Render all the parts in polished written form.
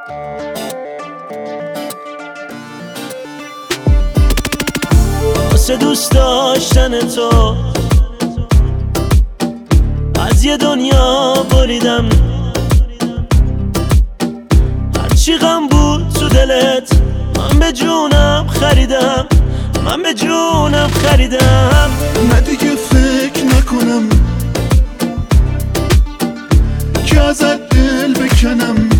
واسه دوست داشتن تو از یه دنیا بریدم، هرچی غم بود تو دلت من به جونم خریدم، من به جونم خریدم. نه دیگه فکر نکنم که ازت دل بکنم،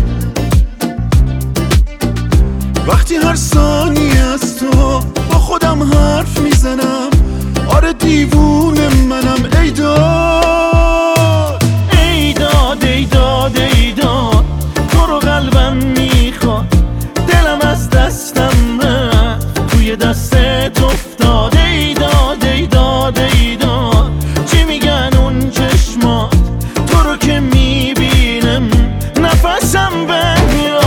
وقتی هر ثانیه از تو با خودم حرف میزنم. آره دیوونه منم. ای داد ای داد ای داد ای داد، تو رو قلبم میخواد، دلم از دستم رفت توی دستت افتاد. ای داد ای داد ای داد، چی میگن اون چشمات، تو رو که میبینم نفسم بمیاد.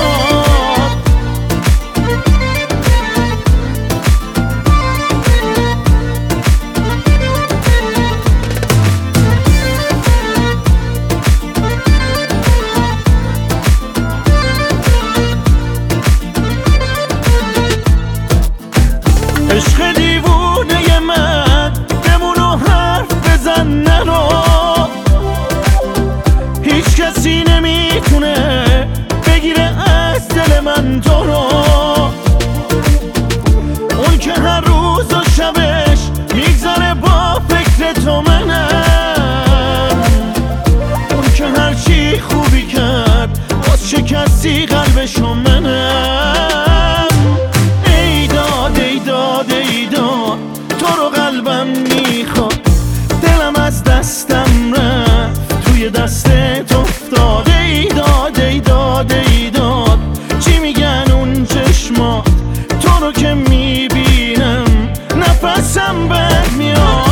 عشق دیوونه من بمون و حرف بزن نرو، هیچ کسی نمیتونه بگیره از دل من تو رو. اون که هر روز و شبش میگذره با فکر تو منم، اون که هر چی خوبی کرد باز شکستی قلبشو منم. ای داد ای داد ای داد، تو رو قلبم میخواد، دلم از دستم رفت توی دستت افتاد. ای داد ای داد ای داد، چی میگن اون چشمات، تو رو که میبینم نفسم برمیاد.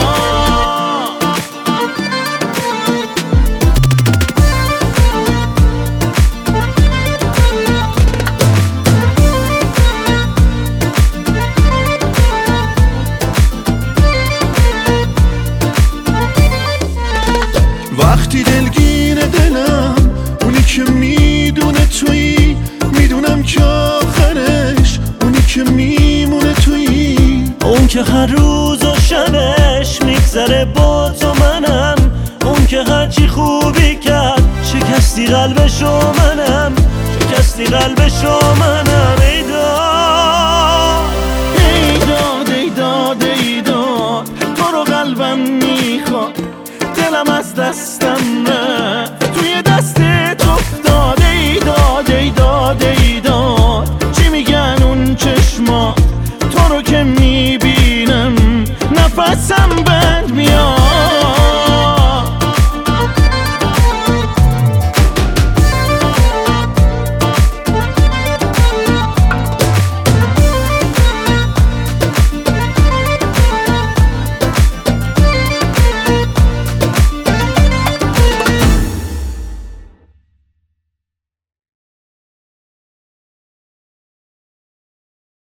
وقتی دلگیر دلم اونی که میدونه تویی، میدونم که آخرش اونی که میمونه تویی. اون که هر روز و شبش میگذره با تو منم، اون که هرچی خوبی کرد شکستی قلبشو منم، شکستی قلبشو منم. ای داد ای داد ای داد ای داد، تو رو قلبم میخواد، دلم از دستم رفت توی دستت افتاد. ای داد ای داد ای داد، چی میگن اون چشما،